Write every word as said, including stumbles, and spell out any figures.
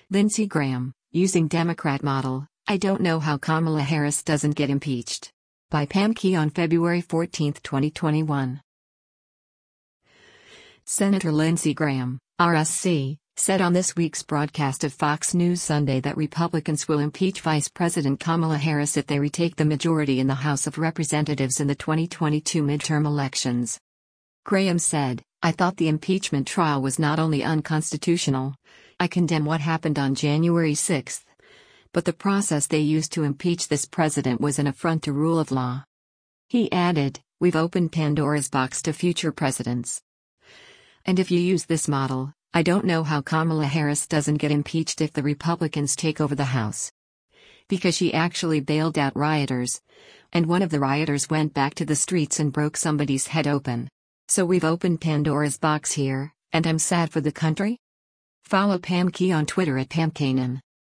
Lindsey Graham, using Democrat model, I don't know how Kamala Harris doesn't get impeached. By Pam Key on February fourteenth, twenty twenty-one. Senator Lindsey Graham, R S C, said on this week's broadcast of Fox News Sunday that Republicans will impeach Vice President Kamala Harris if they retake the majority in the House of Representatives in the twenty twenty-two midterm elections. Graham said, I thought the impeachment trial was not only unconstitutional, I condemn what happened on January sixth. But the process they used to impeach this president was an affront to rule of law. He added, we've opened Pandora's box to future presidents. And if you use this model, I don't know how Kamala Harris doesn't get impeached if the Republicans take over the House. Because she actually bailed out rioters. And one of the rioters went back to the streets and broke somebody's head open. So we've opened Pandora's box here, and I'm sad for the country? Follow Pam Key on Twitter at Pam Kanan.